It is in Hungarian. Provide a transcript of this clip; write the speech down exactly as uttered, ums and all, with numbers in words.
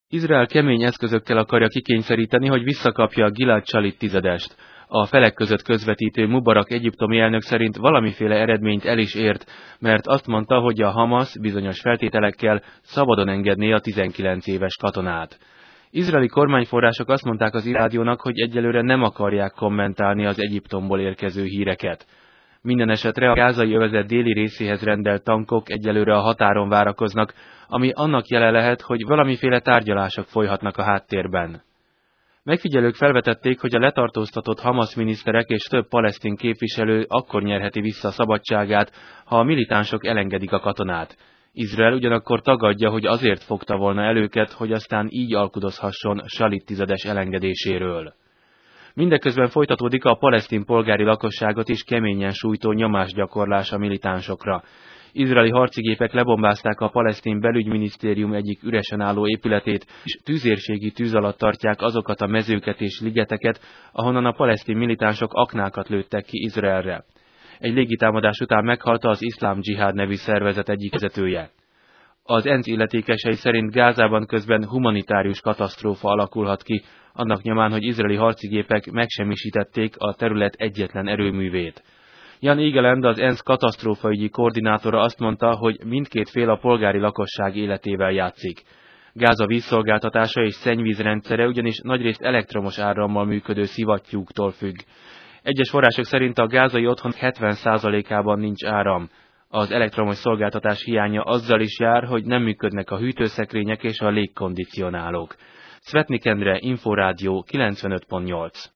Izrael kemény eszközökkel akarja kikényszeríteni, hogy visszakapja a Gilad Shalit tizedest. A felek között közvetítő Mubarak egyiptomi elnök szerint valamiféle eredményt el is ért, mert azt mondta, hogy a Hamasz bizonyos feltételekkel szabadon engedné a tizenkilenc éves katonát. Izraeli kormányforrások azt mondták az rádiónak, hogy egyelőre nem akarják kommentálni az Egyiptomból érkező híreket. Minden esetre a gázai övezet déli részéhez rendelt tankok egyelőre a határon várakoznak, ami annak jele lehet, hogy valamiféle tárgyalások folyhatnak a háttérben. Megfigyelők felvetették, hogy a letartóztatott Hamasz miniszterek és több palesztin képviselő akkor nyerheti vissza szabadságát, ha a militánsok elengedik a katonát. Izrael ugyanakkor tagadja, hogy azért fogta volna el őket, hogy aztán így alkudozhasson Shalit tizedes elengedéséről. Mindeközben folytatódik a palesztin polgári lakosságot is keményen sújtó nyomásgyakorlás a militánsokra. Izraeli harcigépek lebombázták a palesztin belügyminisztérium egyik üresen álló épületét, és tüzérségi tűz alatt tartják azokat a mezőket és ligeteket, ahonnan a palesztin militánsok aknákat lőttek ki Izraelre. Egy légitámadás után meghalt az Iszlám Dzsihád nevű szervezet egyik vezetője. Az ENSZ illetékesei szerint Gázában közben humanitárius katasztrófa alakulhat ki, annak nyomán, hogy izraeli harcigépek megsemmisítették a terület egyetlen erőművét. Jan Egeland, az ENSZ katasztrófaügyi koordinátora azt mondta, hogy mindkét fél a polgári lakosság életével játszik. Gáza vízszolgáltatása és szennyvízrendszere ugyanis nagyrészt elektromos árammal működő szivattyúktól függ. Egyes források szerint a gázai otthon hetven százalékában nincs áram. Az elektromos szolgáltatás hiánya azzal is jár, hogy nem működnek a hűtőszekrények és a légkondicionálók. Szvetnik Endre, Inforádió kilencvenöt pont nyolc.